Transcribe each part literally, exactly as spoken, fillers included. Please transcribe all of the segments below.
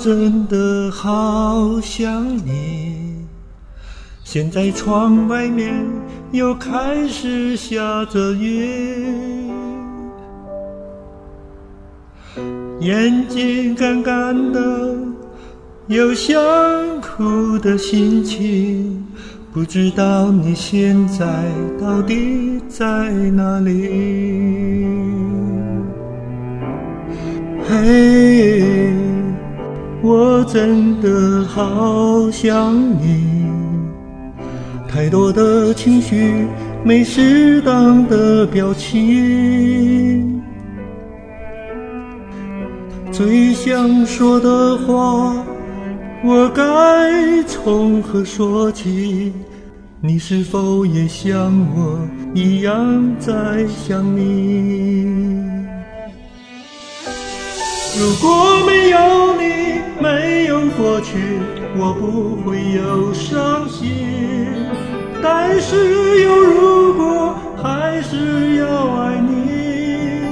真的好想你，现在窗外面又开始下着雨，眼睛干干的，有想哭的心情，不知道你现在到底在哪里。嘿，我真的好想你，太多的情绪，没适当的表情，最想说的话，我该从何说起？你是否也像我一样在想你？如果没有你，没有过去，我不会有伤心。但是有如果，还是要爱你。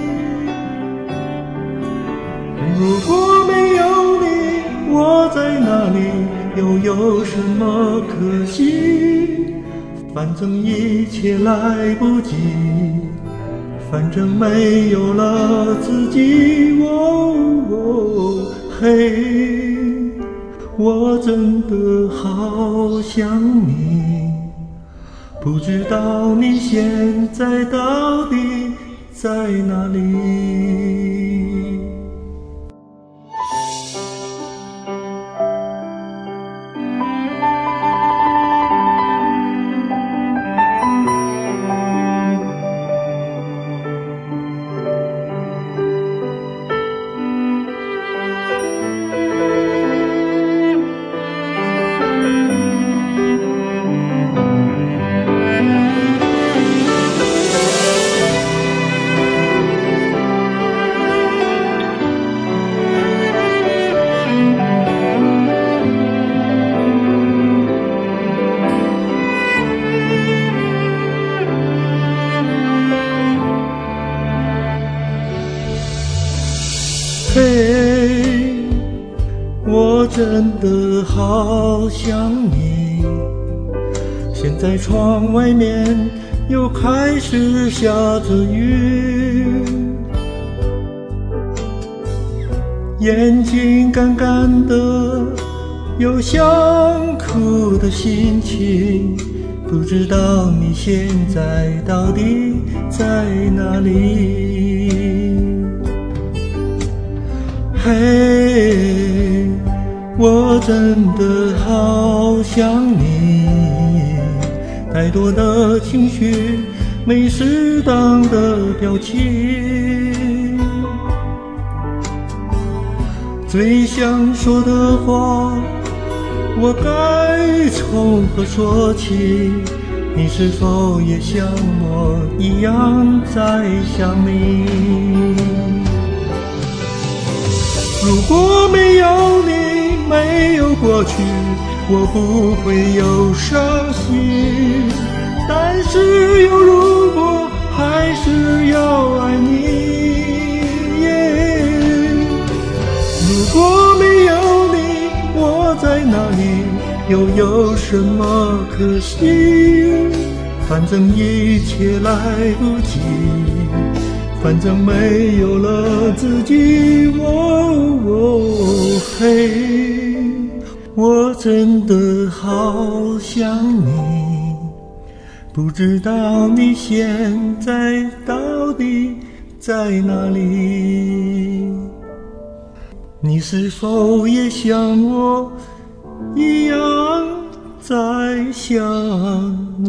如果没有你，我在哪里，又有什么可惜？反正一切来不及，反正没有了自己。哦哦，嘿，我真的好想你，不知道你现在到底在哪里。嘿，我真的好想你，现在窗外面又开始下着雨，眼睛干干的，有想哭的心情，不知道你现在到底在哪里。嘿，我真的好想你，太多的情绪，没适当的表情，最想说的话，我该从何说起？你是否也像我一样在想你？如果没有你，没有过去，我不会有伤心。但是有如果，还是要爱你。如果没有你，我在哪里，又有什么可惜？反正一切来不及，反正没有了自己。哦哦，嘿，我真的好想你，不知道你现在到底在哪里？你是否也像我一样在想你？